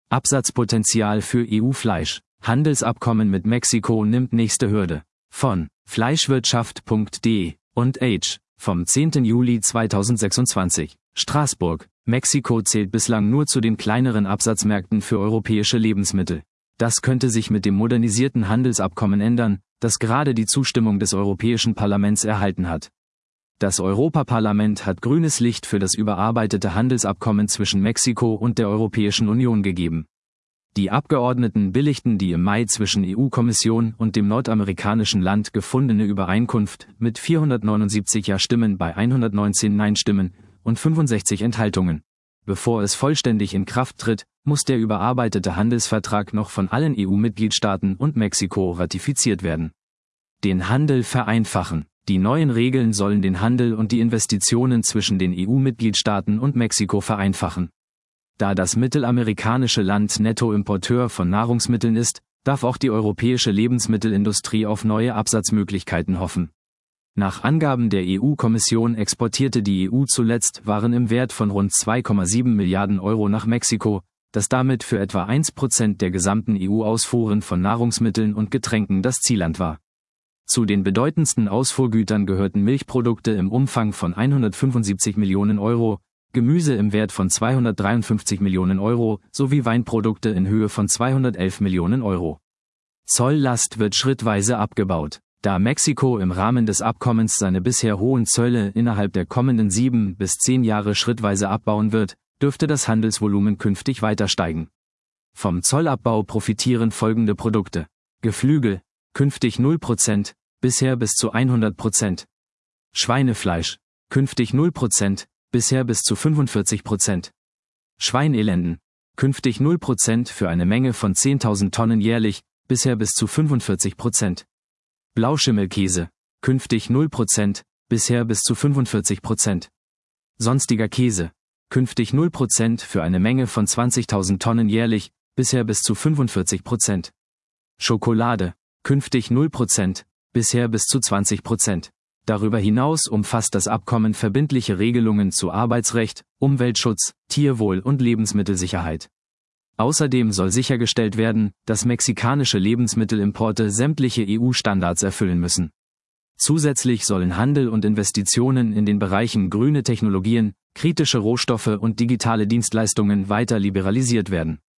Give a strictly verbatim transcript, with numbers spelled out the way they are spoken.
Absatzpotenzial für E U-Fleisch. Handelsabkommen mit Mexiko nimmt nächste Hürde. Von Fleischwirtschaft punkt de und Age vom zehnten Juli zweitausendsechsundzwanzig. Straßburg. Mexiko zählt bislang nur zu den kleineren Absatzmärkten für europäische Lebensmittel. Das könnte sich mit dem modernisierten Handelsabkommen ändern, das gerade die Zustimmung des Europäischen Parlaments erhalten hat. Das Europaparlament hat grünes Licht für das überarbeitete Handelsabkommen zwischen Mexiko und der Europäischen Union gegeben. Die Abgeordneten billigten die im Mai zwischen E U-Kommission und dem nordamerikanischen Land gefundene Übereinkunft mit vierhundertneunundsiebzig Ja-Stimmen bei hundertneunzehn Nein-Stimmen und fünfundsechzig Enthaltungen. Bevor es vollständig in Kraft tritt, muss der überarbeitete Handelsvertrag noch von allen E U-Mitgliedstaaten und Mexiko ratifiziert werden. Den Handel vereinfachen. Die neuen Regeln sollen den Handel und die Investitionen zwischen den E U-Mitgliedstaaten und Mexiko vereinfachen. Da das mittelamerikanische Land Nettoimporteur von Nahrungsmitteln ist, darf auch die europäische Lebensmittelindustrie auf neue Absatzmöglichkeiten hoffen. Nach Angaben der E U-Kommission exportierte die E U zuletzt Waren im Wert von rund zwei Komma sieben Milliarden Euro nach Mexiko, das damit für etwa ein Prozent der gesamten E U-Ausfuhren von Nahrungsmitteln und Getränken das Zielland war. Zu den bedeutendsten Ausfuhrgütern gehörten Milchprodukte im Umfang von hundertfünfundsiebzig Millionen Euro, Gemüse im Wert von zweihundertdreiundfünfzig Millionen Euro sowie Weinprodukte in Höhe von zweihundertelf Millionen Euro. Zolllast wird schrittweise abgebaut. Da Mexiko im Rahmen des Abkommens seine bisher hohen Zölle innerhalb der kommenden sieben bis zehn Jahre schrittweise abbauen wird, dürfte das Handelsvolumen künftig weiter steigen. Vom Zollabbau profitieren folgende Produkte: Geflügel, künftig null Prozent, bisher bis zu hundert Prozent. Schweinefleisch, künftig null Prozent, bisher bis zu fünfundvierzig Prozent. Schweinelenden, künftig null Prozent für eine Menge von zehntausend Tonnen jährlich, bisher bis zu fünfundvierzig Prozent. Blauschimmelkäse, künftig null Prozent, bisher bis zu fünfundvierzig Prozent. Sonstiger Käse, künftig null Prozent für eine Menge von zwanzigtausend Tonnen jährlich, bisher bis zu fünfundvierzig Prozent. Schokolade, künftig null Prozent, bisher bis zu zwanzig Prozent. Darüber hinaus umfasst das Abkommen verbindliche Regelungen zu Arbeitsrecht, Umweltschutz, Tierwohl und Lebensmittelsicherheit. Außerdem soll sichergestellt werden, dass mexikanische Lebensmittelimporte sämtliche E U-Standards erfüllen müssen. Zusätzlich sollen Handel und Investitionen in den Bereichen grüne Technologien, kritische Rohstoffe und digitale Dienstleistungen weiter liberalisiert werden.